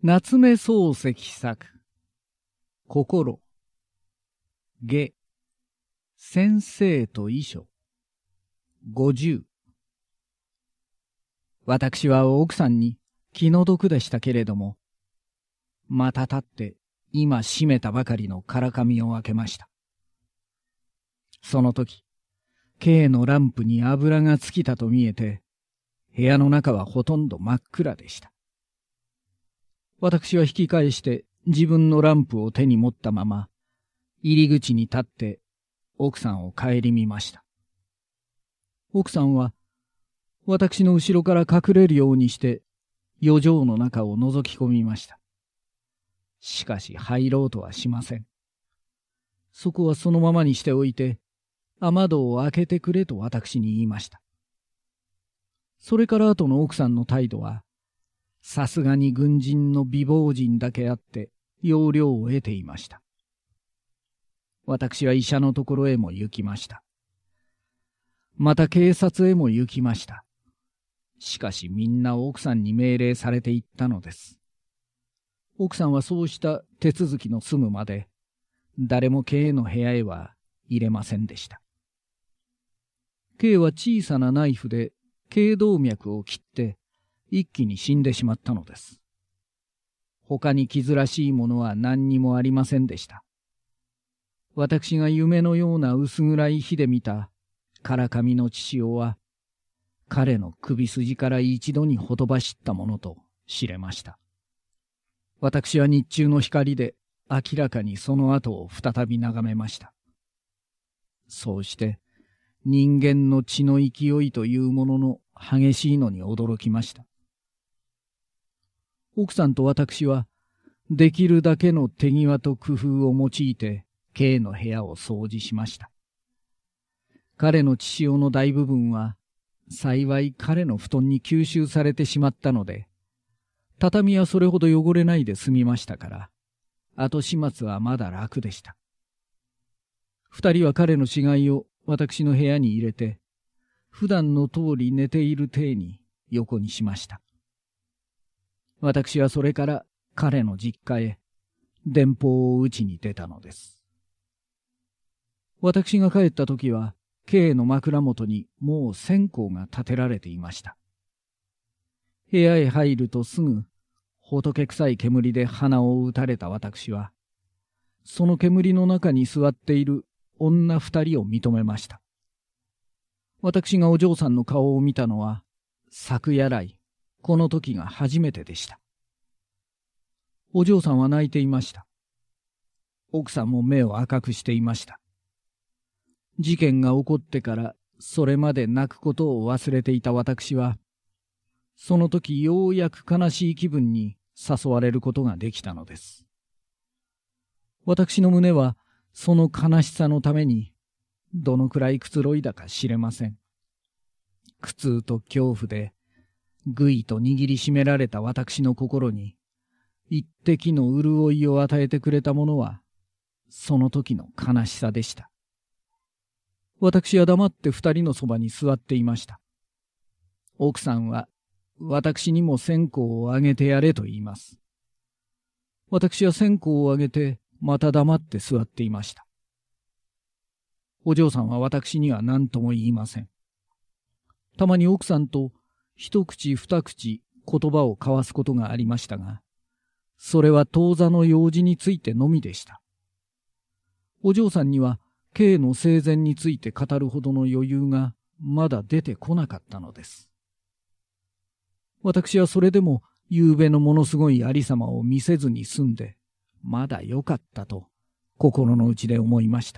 夏目漱石作、心、下、先生と遺書、50。私は奥さんに気の毒でしたけれども、また立って今閉めたばかりのからかみを開けました。その時、Kのランプに油が尽きたと見えて、部屋の中はほとんど真っ暗でした。私は引き返して自分のランプを手に持ったまま、入り口に立って奥さんを顧みました。奥さんは私の後ろから隠れるようにして余剰の中を覗き込みました。しかし入ろうとはしません。そこはそのままにしておいて、雨戸を開けてくれと私に言いました。それから後の奥さんの態度は、さすがに軍人の美貌人だけあって、要領を得ていました。私は医者のところへも行きました。また警察へも行きました。しかしみんな奥さんに命令されていったのです。奥さんはそうした手続きの済むまで、誰も K の部屋へは入れませんでした。K は小さなナイフで頸動脈を切って一気に死んでしまったのです。他に傷らしいものは何にもありませんでした。私が夢のような薄暗い火で見たからかみの血潮は、彼の首筋から一度にほとばしったものと知れました。私は日中の光で明らかにその後を再び眺めました。そうして人間の血の勢いというものの激しいのに驚きました。奥さんと私はできるだけの手際と工夫を用いて K の部屋を掃除しました。彼の血潮の大部分は幸い彼の布団に吸収されてしまったので、畳はそれほど汚れないで済みましたから、後始末はまだ楽でした。二人は彼の死骸を私の部屋に入れて、普段の通り寝ている体に横にしました。私はそれから彼の実家へ電報を打ちに出たのです。私が帰った時は、K の枕元にもう線香が立てられていました。部屋へ入るとすぐ、仏臭い煙で鼻を打たれた私は、その煙の中に座っている女二人を認めました。私がお嬢さんの顔を見たのは、昨夜来、この時が初めてでした。お嬢さんは泣いていました。奥さんも目を赤くしていました。事件が起こってからそれまで泣くことを忘れていた私は、その時ようやく悲しい気分に誘われることができたのです。私の胸はその悲しさのためにどのくらいくつろいだか知れません。苦痛と恐怖でぐいと握りしめられた私の心に一滴の潤いを与えてくれたものはその時の悲しさでした。私は黙って二人のそばに座っていました。奥さんは私にも線香をあげてやれと言います。私は線香をあげてまた黙って座っていました。お嬢さんは私には何とも言いません。たまに奥さんと一口二口言葉を交わすことがありましたが、それは当座の用事についてのみでした。お嬢さんにはK の生前について語るほどの余裕がまだ出てこなかったのです。私はそれでも夕べのものすごいありさまを見せずに済んで、まだよかったと心の内で思いました。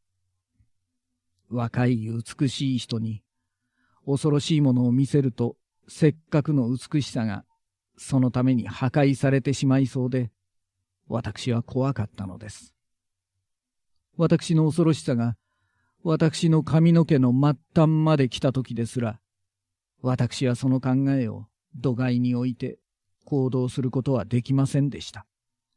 若い美しい人に恐ろしいものを見せると、せっかくの美しさがそのために破壊されてしまいそうで、私は怖かったのです。私の恐ろしさが私の髪の毛の末端まで来た時ですら、私はその考えを度外に置いて行動することはできませんでした。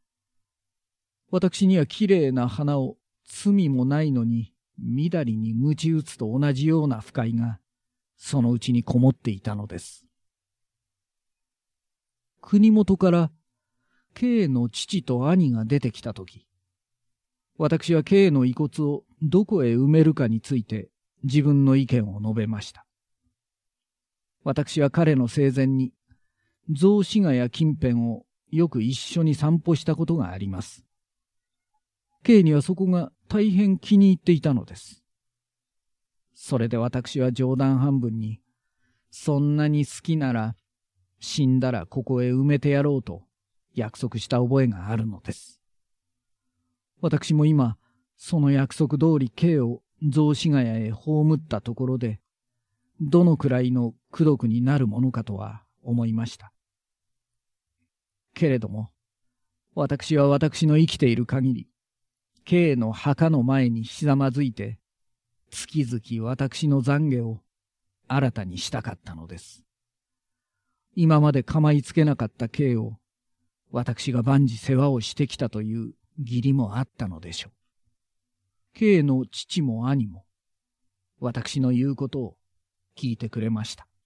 私にはきれいな花を罪もないのにみだりに鞭打つと同じような不快がそのうちにこもっていたのです。国元から K の父と兄が出てきたとき、私は K の遺骨をどこへ埋めるかについて自分の意見を述べました。私は彼の生前に雑司ヶ谷近辺をよく一緒に散歩したことがあります。K にはそこが大変気に入っていたのです。それで私は冗談半分に、そんなに好きなら死んだらここへ埋めてやろうと約束した覚えがあるのです。私も今、その約束通り K を雑司ヶ谷へ葬ったところで、どのくらいの功徳になるものかとは思いました。けれども、私は私の生きている限り、K の墓の前にひざまずいて、月々私の懺悔を新たにしたかったのです。今まで構いつけなかった K を、私が万事世話をしてきたという義理もあったのでしょう。K の父も兄も、私の言うことを聞いてくれました。